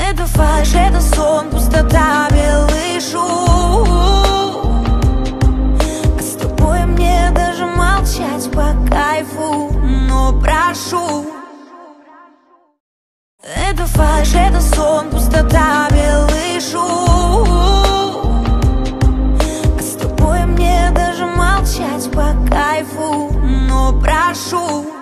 Это фальшь, это сон, пустота, белый шум. А с тобой мне даже молчать по кайфу, но прошу. Это фальшь, это сон, пустота, белый шум. А с тобой мне даже молчать по кайфу, но прошу.